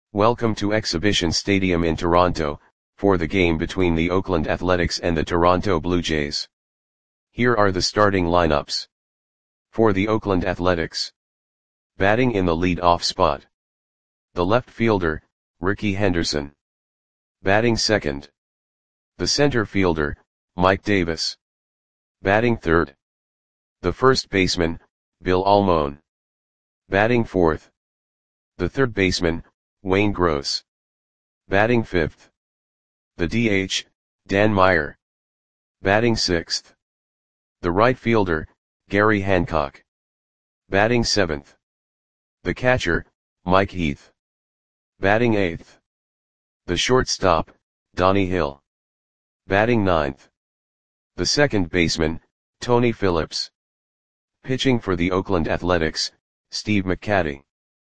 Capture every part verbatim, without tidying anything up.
Welcome to Exhibition Stadium in Toronto, for the game between the Oakland Athletics and the Toronto Blue Jays. Here are the starting lineups. For the Oakland Athletics. Batting in the lead-off spot. The left fielder, Rickey Henderson. Batting second. The center fielder, Mike Davis. Batting third. The first baseman, Bill Almon. Batting fourth. The third baseman, Wayne Gross. Batting fifth. The D H, Dan Meyer. Batting sixth. The right fielder, Gary Hancock. Batting seventh. The catcher, Mike Heath. Batting eighth. The shortstop, Donnie Hill. Batting ninth. The second baseman, Tony Phillips. Pitching for the Oakland Athletics, Steve McCatty.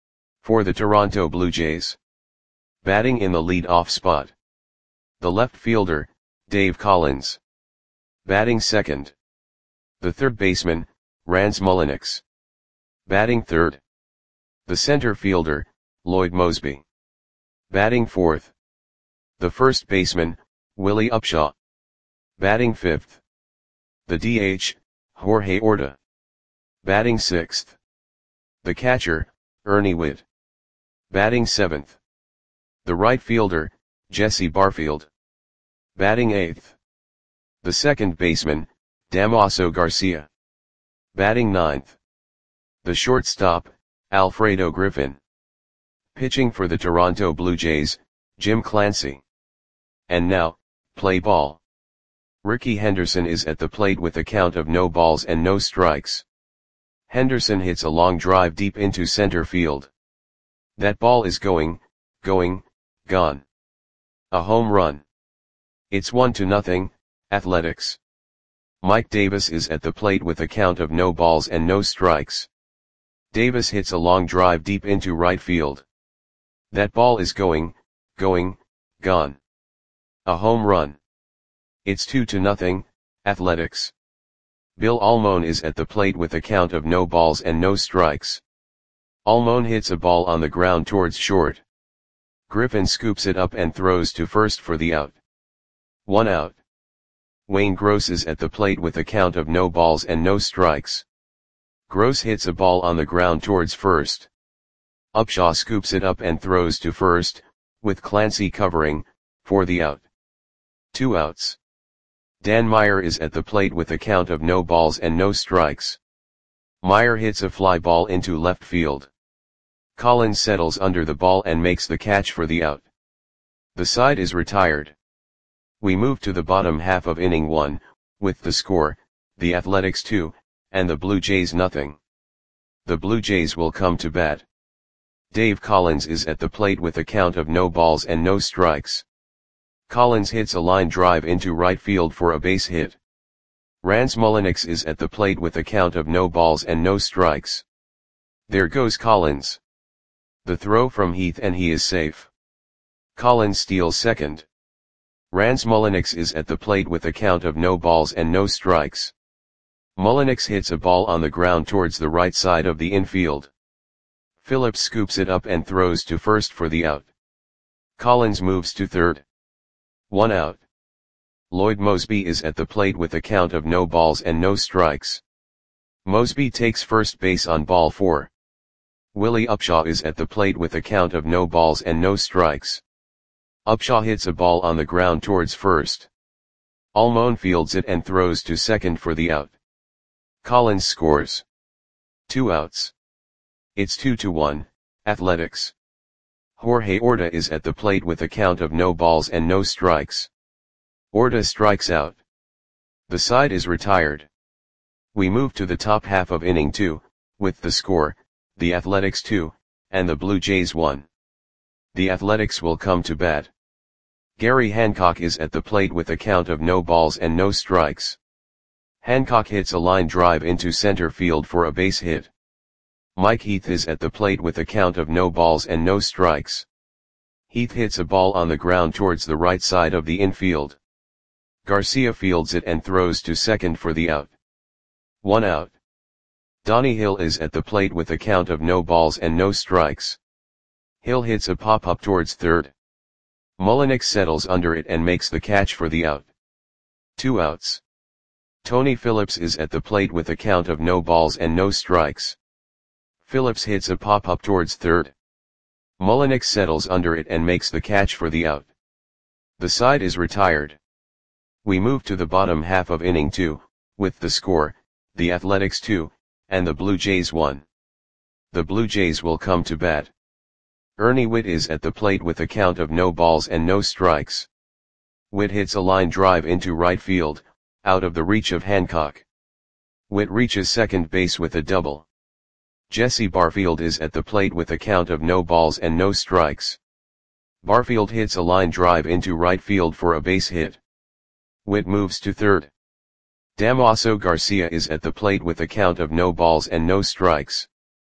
For the Toronto Blue Jays. Batting in the lead-off spot. The left fielder, Dave Collins. Batting second. The third baseman, Rance Mulliniks. Batting third. The center fielder, Lloyd Moseby. Batting fourth. The first baseman, Willie Upshaw. Batting fifth. The D H, Jorge Orta. Batting sixth. The catcher, Ernie Whitt. Batting seventh. The right fielder, Jesse Barfield. Batting eighth. The second baseman, Damaso Garcia. Batting ninth. The shortstop, Alfredo Griffin. Pitching for the Toronto Blue Jays, Jim Clancy. And now, play ball. Rickey Henderson is at the plate with a count of no balls and no strikes. Henderson hits a long drive deep into center field. That ball is going, going, gone. A home run. It's one to nothing, Athletics. Mike Davis is at the plate with a count of no balls and no strikes. Davis hits a long drive deep into right field. That ball is going, going, gone. A home run. It's two to nothing, Athletics. Bill Almon is at the plate with a count of no balls and no strikes. Almon hits a ball on the ground towards short. Griffin scoops it up and throws to first for the out. One out. Wayne Gross is at the plate with a count of no balls and no strikes. Gross hits a ball on the ground towards first. Upshaw scoops it up and throws to first, with Clancy covering, for the out. Two outs. Dan Meyer is at the plate with a count of no balls and no strikes. Meyer hits a fly ball into left field. Collins settles under the ball and makes the catch for the out. The side is retired. We move to the bottom half of inning one, with the score, the Athletics two, and the Blue Jays nothing. The Blue Jays will come to bat. Dave Collins is at the plate with a count of no balls and no strikes. Collins hits a line drive into right field for a base hit. Rance Mulliniks is at the plate with a count of no balls and no strikes. There goes Collins. The throw from Heath and he is safe. Collins steals second. Rance Mulliniks is at the plate with a count of no balls and no strikes. Mulliniks hits a ball on the ground towards the right side of the infield. Phillips scoops it up and throws to first for the out. Collins moves to third. One out. Lloyd Moseby is at the plate with a count of no balls and no strikes. Moseby takes first base on ball four. Willie Upshaw is at the plate with a count of no balls and no strikes. Upshaw hits a ball on the ground towards first. Almon fields it and throws to second for the out. Collins scores. Two outs. It's two to one, Athletics. Jorge Orta is at the plate with a count of no balls and no strikes. Orta strikes out. The side is retired. We move to the top half of inning two, with the score, the Athletics two, and the Blue Jays one. The Athletics will come to bat. Gary Hancock is at the plate with a count of no balls and no strikes. Hancock hits a line drive into center field for a base hit. Mike Heath is at the plate with a count of no balls and no strikes. Heath hits a ball on the ground towards the right side of the infield. Garcia fields it and throws to second for the out. One out. Donnie Hill is at the plate with a count of no balls and no strikes. Hill hits a pop-up towards third. Mullenix settles under it and makes the catch for the out. Two outs. Tony Phillips is at the plate with a count of no balls and no strikes. Phillips hits a pop-up towards third. Mullenix settles under it and makes the catch for the out. The side is retired. We move to the bottom half of inning two, with the score, the Athletics two, and the Blue Jays one. The Blue Jays will come to bat. Ernie Whitt is at the plate with a count of no balls and no strikes. Whitt hits a line drive into right field, out of the reach of Hancock. Whitt reaches second base with a double. Jesse Barfield is at the plate with a count of no balls and no strikes. Barfield hits a line drive into right field for a base hit. Whitt moves to third. Damaso Garcia is at the plate with a count of no balls and no strikes.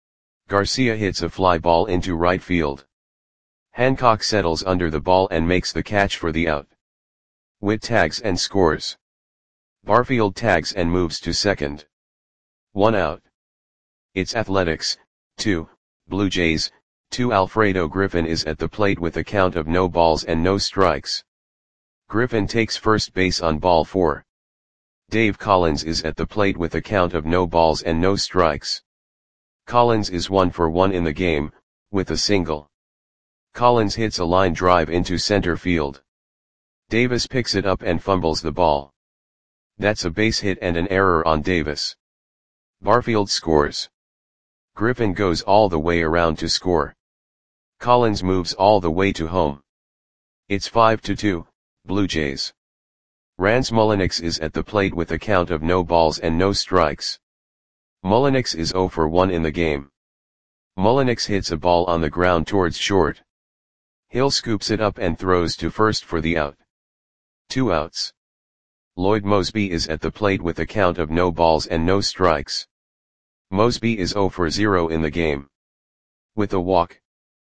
Garcia hits a fly ball into right field. Hancock settles under the ball and makes the catch for the out. Whitt tags and scores. Barfield tags and moves to second. One out. It's Athletics, two, Blue Jays, two. Alfredo Griffin is at the plate with a count of no balls and no strikes. Griffin takes first base on ball four. Dave Collins is at the plate with a count of no balls and no strikes. Collins is one for one in the game, with a single. Collins hits a line drive into center field. Davis picks it up and fumbles the ball. That's a base hit and an error on Davis. Barfield scores. Griffin goes all the way around to score. Collins moves all the way to home. It's five to two, Blue Jays. Rance Mullenix is at the plate with a count of no balls and no strikes. Mullenix is zero for one in the game. Mullenix hits a ball on the ground towards short. Hill scoops it up and throws to first for the out. Two outs. Lloyd Mosby is at the plate with a count of no balls and no strikes. Mosby is zero for zero in the game. With a walk,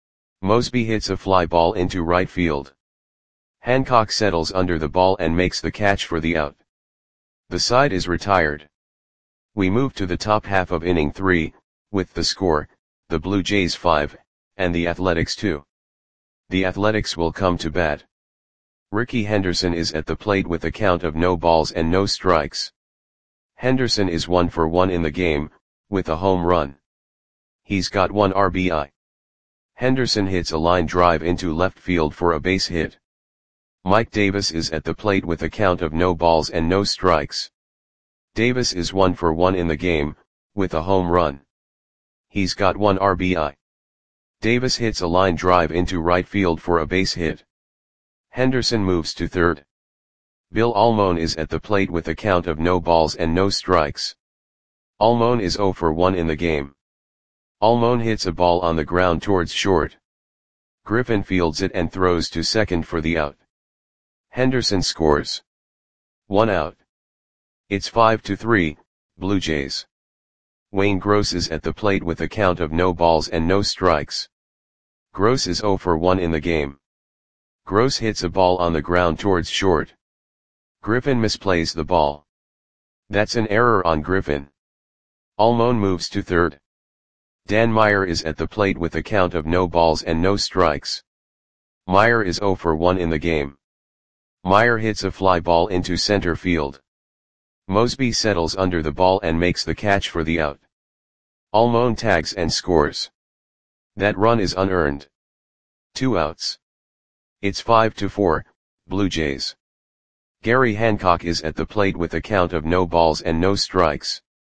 Mosby hits a fly ball into right field. Hancock settles under the ball and makes the catch for the out. The side is retired. We move to the top half of inning three, with the score, the Blue Jays five, and the Athletics two. The Athletics will come to bat. Ricky Henderson is at the plate with a count of no balls and no strikes. Henderson is one for one in the game, with a home run. He's got one R B I. Henderson hits a line drive into left field for a base hit. Mike Davis is at the plate with a count of no balls and no strikes. Davis is one for one in the game, with a home run. He's got one R B I. Davis hits a line drive into right field for a base hit. Henderson moves to third. Bill Almon is at the plate with a count of no balls and no strikes. Almon is zero for one in the game. Almon hits a ball on the ground towards short. Griffin fields it and throws to second for the out. Henderson scores. One out. It's five to three, Blue Jays. Wayne Gross is at the plate with a count of no balls and no strikes. Gross is zero for one in the game. Gross hits a ball on the ground towards short. Griffin misplays the ball. That's an error on Griffin. Almon moves to third. Dan Meyer is at the plate with a count of no balls and no strikes. Meyer is zero for one in the game. Meyer hits a fly ball into center field. Mosby settles under the ball and makes the catch for the out. Almon tags and scores. That run is unearned. Two outs. It's five to four, Blue Jays. Gary Hancock is at the plate with a count of no balls and no strikes.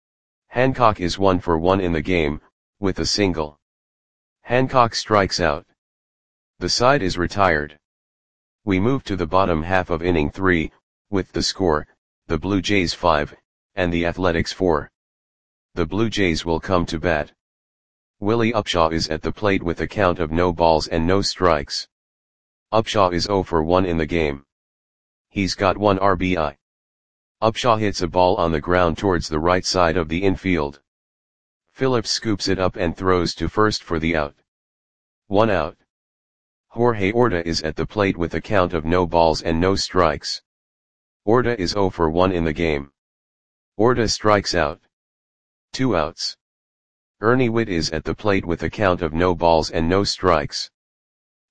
Hancock is one for one in the game, with a single. Hancock strikes out. The side is retired. We move to the bottom half of inning three, with the score, the Blue Jays five, and the Athletics four. The Blue Jays will come to bat. Willie Upshaw is at the plate with a count of no balls and no strikes. Upshaw is zero for one in the game. He's got one R B I. Upshaw hits a ball on the ground towards the right side of the infield. Phillips scoops it up and throws to first for the out. One out. Jorge Orta is at the plate with a count of no balls and no strikes. Orta is zero for one in the game. Orta strikes out. Two outs. Ernie Whitt is at the plate with a count of no balls and no strikes.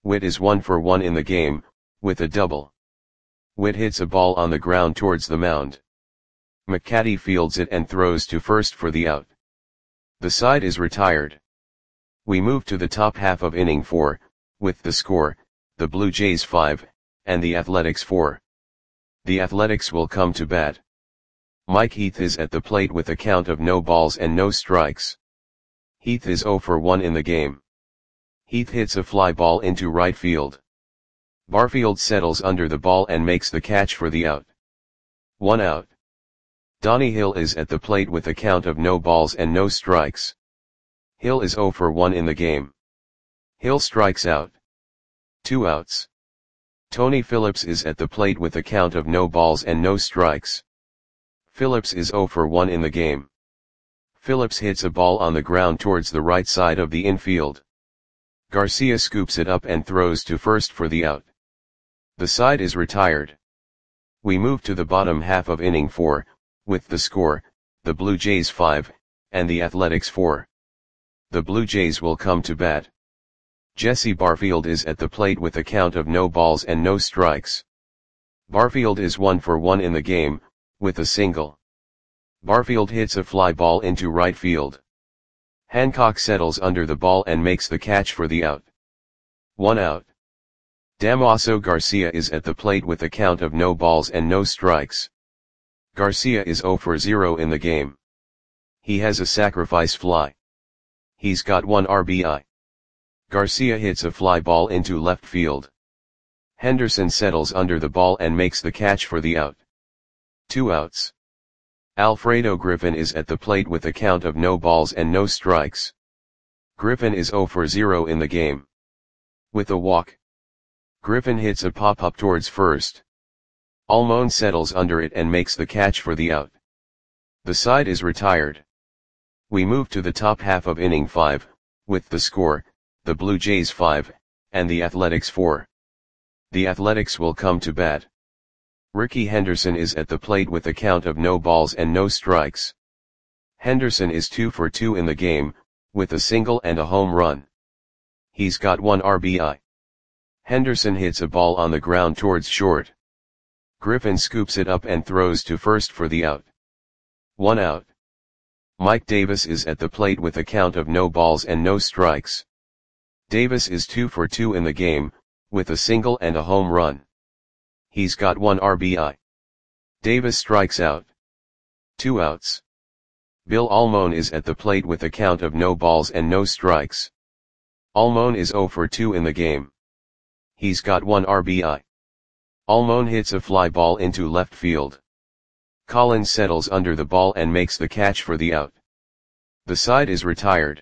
Witt is one for one in the game, with a double. Witt hits a ball on the ground towards the mound. McCarty fields it and throws to first for the out. The side is retired. We move to the top half of inning four, with the score, the Blue Jays five, and the Athletics four. The Athletics will come to bat. Mike Heath is at the plate with a count of no balls and no strikes. Heath is zero for one in the game. Heath hits a fly ball into right field. Barfield settles under the ball and makes the catch for the out. One out. Donnie Hill is at the plate with a count of no balls and no strikes. Hill is zero for one in the game. Hill strikes out. Two outs. Tony Phillips is at the plate with a count of no balls and no strikes. Phillips is zero for one in the game. Phillips hits a ball on the ground towards the right side of the infield. Garcia scoops it up and throws to first for the out. The side is retired. We move to the bottom half of inning four, with the score, the Blue Jays five, and the Athletics four. The Blue Jays will come to bat. Jesse Barfield is at the plate with a count of no balls and no strikes. Barfield is one for one in the game, with a single. Barfield hits a fly ball into right field. Hancock settles under the ball and makes the catch for the out. One out. Damaso Garcia is at the plate with a count of no balls and no strikes. Garcia is zero for zero in the game. He has a sacrifice fly. He's got one R B I. Garcia hits a fly ball into left field. Henderson settles under the ball and makes the catch for the out. Two outs. Alfredo Griffin is at the plate with a count of no balls and no strikes. Griffin is zero for zero in the game. With a walk. Griffin hits a pop-up towards first. Almon settles under it and makes the catch for the out. The side is retired. We move to the top half of inning five, with the score, the Blue Jays five, and the Athletics four. The Athletics will come to bat. Ricky Henderson is at the plate with a count of no balls and no strikes. Henderson is two for two in the game, with a single and a home run. He's got one R B I. Henderson hits a ball on the ground towards short. Griffin scoops it up and throws to first for the out. One out. Mike Davis is at the plate with a count of no balls and no strikes. Davis is two for two in the game, with a single and a home run. He's got one R B I. Davis strikes out. Two outs. Bill Almon is at the plate with a count of no balls and no strikes. Almon is zero for two in the game. He's got one R B I. Almon hits a fly ball into left field. Collins settles under the ball and makes the catch for the out. The side is retired.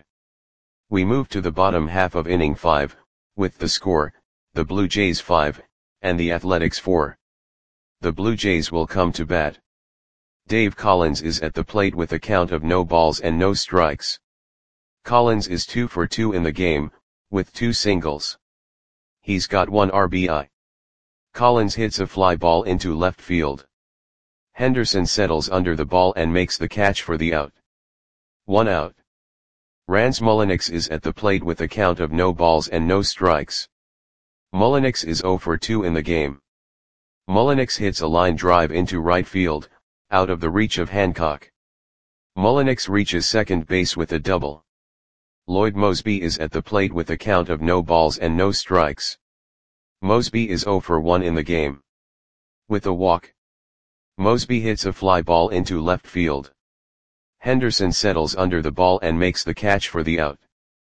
We move to the bottom half of inning five, with the score, the Blue Jays five, and the Athletics four. The Blue Jays will come to bat. Dave Collins is at the plate with a count of no balls and no strikes. Collins is two for two in the game, with two singles. He's got one R B I. Collins hits a fly ball into left field. Henderson settles under the ball and makes the catch for the out. One out. Rance Mulliniks is at the plate with a count of no balls and no strikes. Mulliniks is zero for two in the game. Mulliniks hits a line drive into right field, out of the reach of Hancock. Mulliniks reaches second base with a double. Lloyd Mosby is at the plate with a count of no balls and no strikes. Mosby is zero for one in the game. With a walk. Mosby hits a fly ball into left field. Henderson settles under the ball and makes the catch for the out.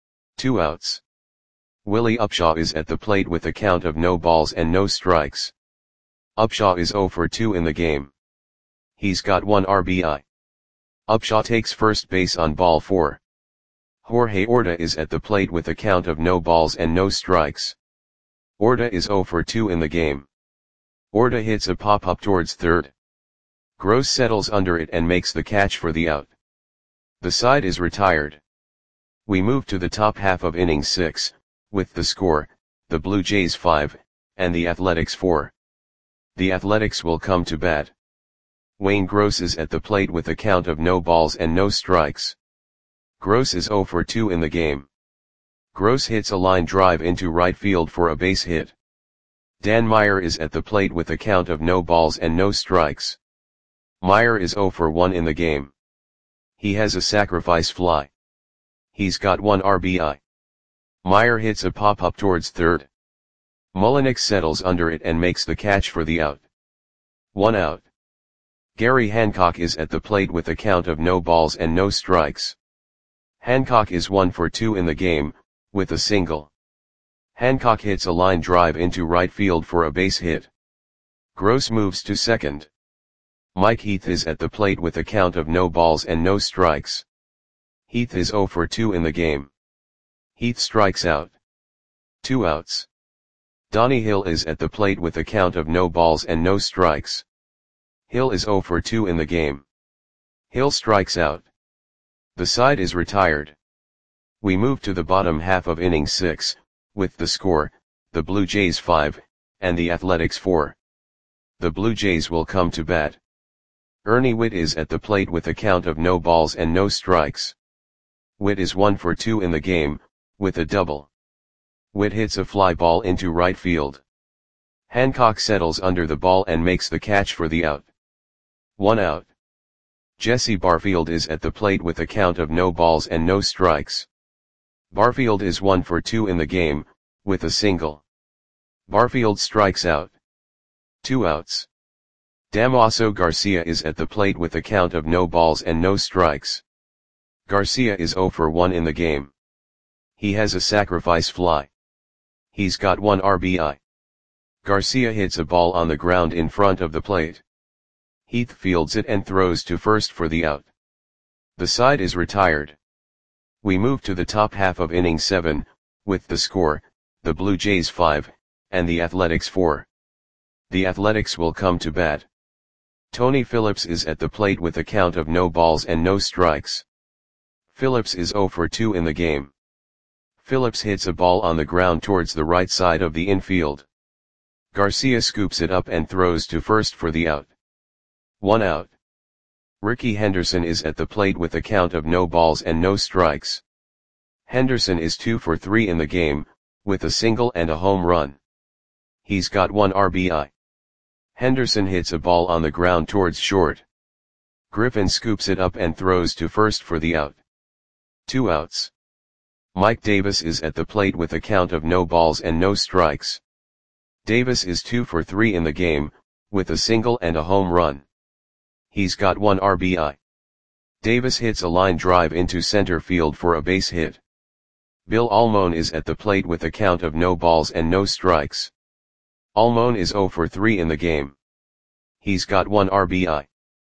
Two outs. Willie Upshaw is at the plate with a count of no balls and no strikes. Upshaw is zero for two in the game. He's got one R B I. Upshaw takes first base on ball four. Jorge Orta is at the plate with a count of no balls and no strikes. Orta is zero for two in the game. Orta hits a pop-up towards third. Gross settles under it and makes the catch for the out. The side is retired. We move to the top half of inning six, with the score, the Blue Jays five, and the Athletics four. The Athletics will come to bat. Wayne Gross is at the plate with a count of no balls and no strikes. Gross is zero for two in the game. Gross hits a line drive into right field for a base hit. Dan Meyer is at the plate with a count of no balls and no strikes. Meyer is zero for one in the game. He has a sacrifice fly. He's got one R B I. Meyer hits a pop-up towards third. Mullenix settles under it and makes the catch for the out. One out. Gary Hancock is at the plate with a count of no balls and no strikes. Hancock is one for two in the game, with a single. Hancock hits a line drive into right field for a base hit. Gross moves to second. Mike Heath is at the plate with a count of no balls and no strikes. Heath is zero for two in the game. Heath strikes out. Two outs. Donnie Hill is at the plate with a count of no balls and no strikes. Hill is zero for two in the game. Hill strikes out. The side is retired. We move to the bottom half of inning six, with the score, the Blue Jays five, and the Athletics four. The Blue Jays will come to bat. Ernie Whitt is at the plate with a count of no balls and no strikes. Whitt is one for two in the game, with a double. Whitt hits a fly ball into right field. Hancock settles under the ball and makes the catch for the out. One out. Jesse Barfield is at the plate with a count of no balls and no strikes. Barfield is one for two in the game, with a single. Barfield strikes out. Two outs. Damaso Garcia is at the plate with a count of no balls and no strikes. Garcia is zero for one in the game. He has a sacrifice fly. He's got one R B I. Garcia hits a ball on the ground in front of the plate. Heath fields it and throws to first for the out. The side is retired. We move to the top half of inning seven, with the score, the Blue Jays five, and the Athletics four. The Athletics will come to bat. Tony Phillips is at the plate with a count of no balls and no strikes. Phillips is zero for two in the game. Phillips hits a ball on the ground towards the right side of the infield. Garcia scoops it up and throws to first for the out. One out. Ricky Henderson is at the plate with a count of no balls and no strikes. Henderson is two for three in the game, with a single and a home run. He's got one R B I. Henderson hits a ball on the ground towards short. Griffin scoops it up and throws to first for the out. Two outs. Mike Davis is at the plate with a count of no balls and no strikes. Davis is two for three in the game, with a single and a home run. He's got one R B I. Davis hits a line drive into center field for a base hit. Bill Almon is at the plate with a count of no balls and no strikes. Almon is zero for three in the game. He's got one R B I.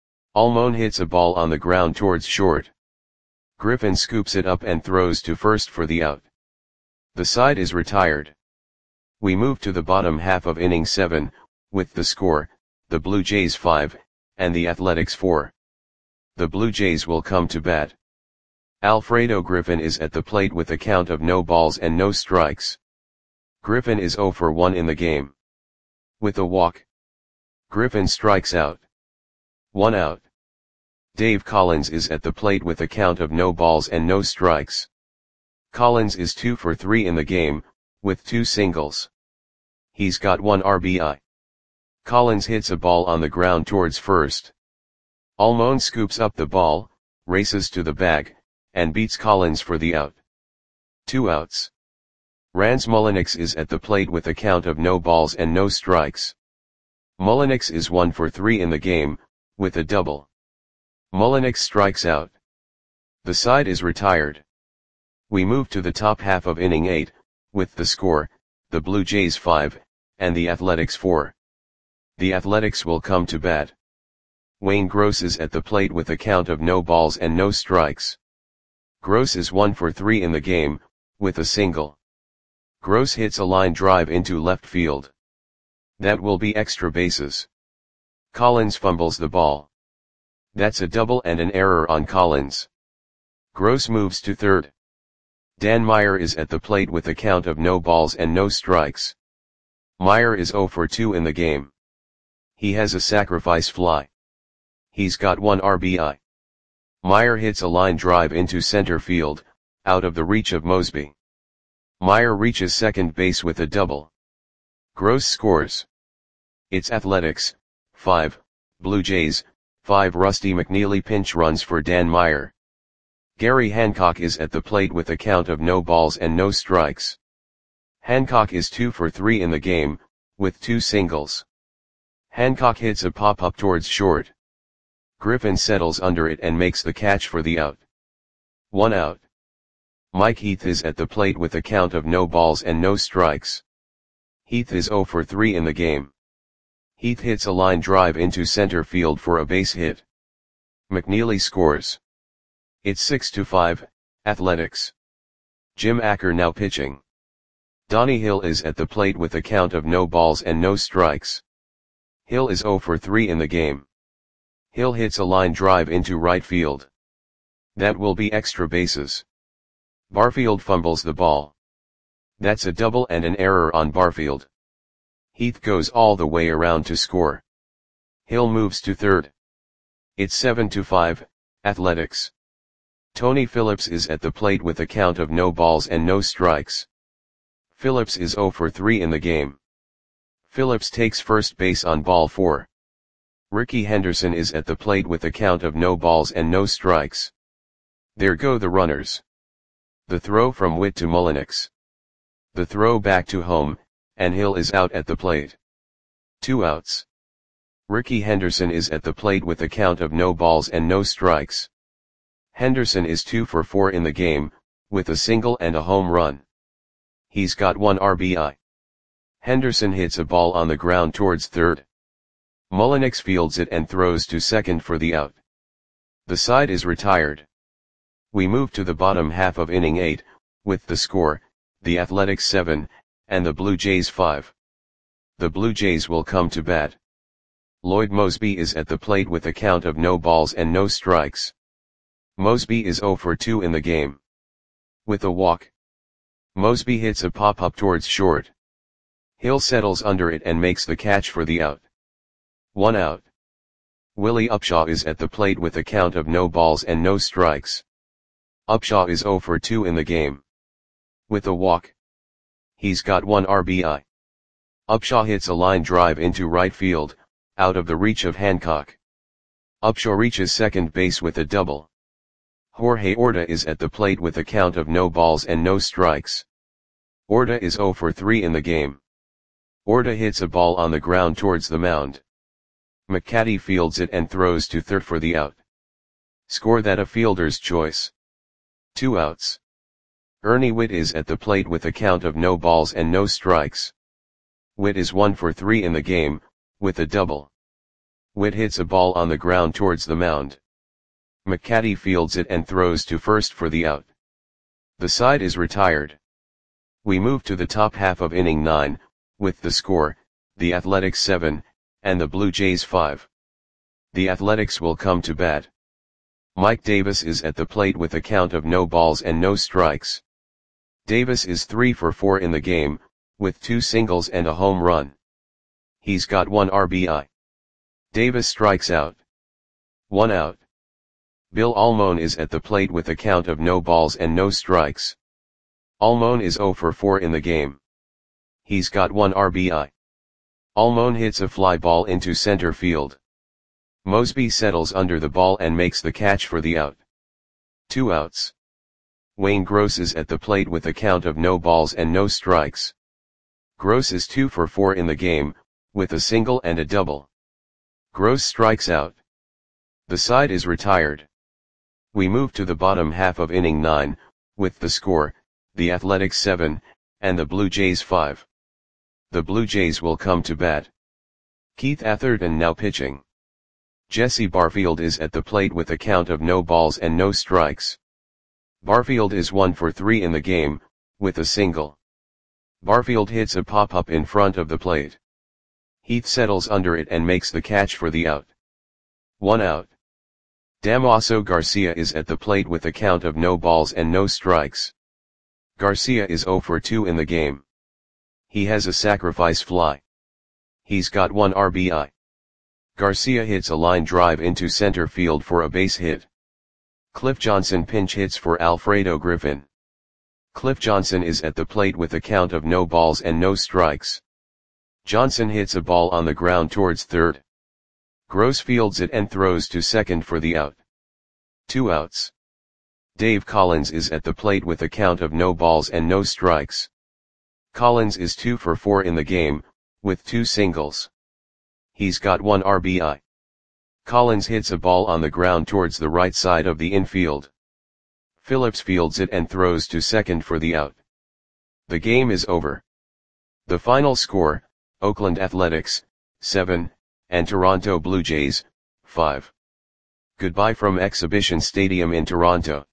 Almon hits a ball on the ground towards short. Griffin scoops it up and throws to first for the out. The side is retired. We move to the bottom half of inning seven, with the score, the Blue Jays five, and the Athletics four. The Blue Jays will come to bat. Alfredo Griffin is at the plate with a count of no balls and no strikes. Griffin is zero for one in the game. With a walk. Griffin strikes out. One out. Dave Collins is at the plate with a count of no balls and no strikes. Collins is two for three in the game, with two singles. He's got one R B I. Collins hits a ball on the ground towards first. Almon scoops up the ball, races to the bag, and beats Collins for the out. Two outs. Rance Mullenix is at the plate with a count of no balls and no strikes. Mullenix is one for three in the game, with a double. Mullenix strikes out. The side is retired. We move to the top half of inning eight, with the score, the Blue Jays five, and the Athletics four. The Athletics will come to bat. Wayne Gross is at the plate with a count of no balls and no strikes. Gross is one for three in the game, with a single. Gross hits a line drive into left field. That will be extra bases. Collins fumbles the ball. That's a double and an error on Collins. Gross moves to third. Dan Meyer is at the plate with a count of no balls and no strikes. Meyer is zero for two in the game. He has a sacrifice fly. He's got one R B I. Meyer hits a line drive into center field, out of the reach of Mosby. Meyer reaches second base with a double. Gross scores. It's Athletics, five, Blue Jays, five. Rusty McNeely pinch runs for Dan Meyer. Gary Hancock is at the plate with a count of no balls and no strikes. Hancock is two for three in the game, with two singles. Hancock hits a pop-up towards short. Griffin settles under it and makes the catch for the out. One out. Mike Heath is at the plate with a count of no balls and no strikes. Heath is zero for three in the game. Heath hits a line drive into center field for a base hit. McNeely scores. It's six to five, Athletics. Jim Acker now pitching. Donnie Hill is at the plate with a count of no balls and no strikes. Hill is zero for three in the game. Hill hits a line drive into right field. That will be extra bases. Barfield fumbles the ball. That's a double and an error on Barfield. Heath goes all the way around to score. Hill moves to third. It's seven to five, Athletics. Tony Phillips is at the plate with a count of no balls and no strikes. Phillips is zero for three in the game. Phillips takes first base on ball four. Ricky Henderson is at the plate with a count of no balls and no strikes. There go the runners. The throw from Witt to Mullenix. The throw back to home, and Hill is out at the plate. Two outs. Ricky Henderson is at the plate with a count of no balls and no strikes. Henderson is two for four in the game, with a single and a home run. He's got one R B I. Henderson hits a ball on the ground towards third. Mullenix fields it and throws to second for the out. The side is retired. We move to the bottom half of inning eight, with the score, the Athletics seven, and the Blue Jays five. The Blue Jays will come to bat. Lloyd Moseby is at the plate with a count of no balls and no strikes. Moseby is zero for two in the game. With a walk. Moseby hits a pop-up towards short. Hill settles under it and makes the catch for the out. One out. Willie Upshaw is at the plate with a count of no balls and no strikes. Upshaw is zero for two in the game. With a walk. He's got one R B I. Upshaw hits a line drive into right field, out of the reach of Hancock. Upshaw reaches second base with a double. Jorge Orta is at the plate with a count of no balls and no strikes. Orta is zero for three in the game. Orta hits a ball on the ground towards the mound. McCaddy fields it and throws to third for the out. Score that a fielder's choice. Two outs. Ernie Witt is at the plate with a count of no balls and no strikes. Witt is one for three in the game, with a double. Witt hits a ball on the ground towards the mound. McCaddy fields it and throws to first for the out. The side is retired. We move to the top half of inning nine, with the score, the Athletics seven, and the Blue Jays five. The Athletics will come to bat. Mike Davis is at the plate with a count of no balls and no strikes. Davis is three for four in the game, with two singles and a home run. He's got one R B I. Davis strikes out. One out. Bill Almon is at the plate with a count of no balls and no strikes. Almon is zero for four in the game. He's got one R B I. Almon hits a fly ball into center field. Moseby settles under the ball and makes the catch for the out. Two outs. Wayne Gross is at the plate with a count of no balls and no strikes. Gross is two for four in the game, with a single and a double. Gross strikes out. The side is retired. We move to the bottom half of inning nine, with the score, the Athletics seven, and the Blue Jays five. The Blue Jays will come to bat. Keith Atherton now pitching. Jesse Barfield is at the plate with a count of no balls and no strikes. Barfield is one for three in the game, with a single. Barfield hits a pop-up in front of the plate. Heath settles under it and makes the catch for the out. One out. Damaso Garcia is at the plate with a count of no balls and no strikes. Garcia is zero for two in the game. He has a sacrifice fly. He's got one R B I. Garcia hits a line drive into center field for a base hit. Cliff Johnson pinch hits for Alfredo Griffin. Cliff Johnson is at the plate with a count of no balls and no strikes. Johnson hits a ball on the ground towards third. Gross fields it and throws to second for the out. Two outs. Dave Collins is at the plate with a count of no balls and no strikes. Collins is two for four in the game, with two singles. He's got one R B I. Collins hits a ball on the ground towards the right side of the infield. Phillips fields it and throws to second for the out. The game is over. The final score, Oakland Athletics, seven, and Toronto Blue Jays, five. Goodbye from Exhibition Stadium in Toronto.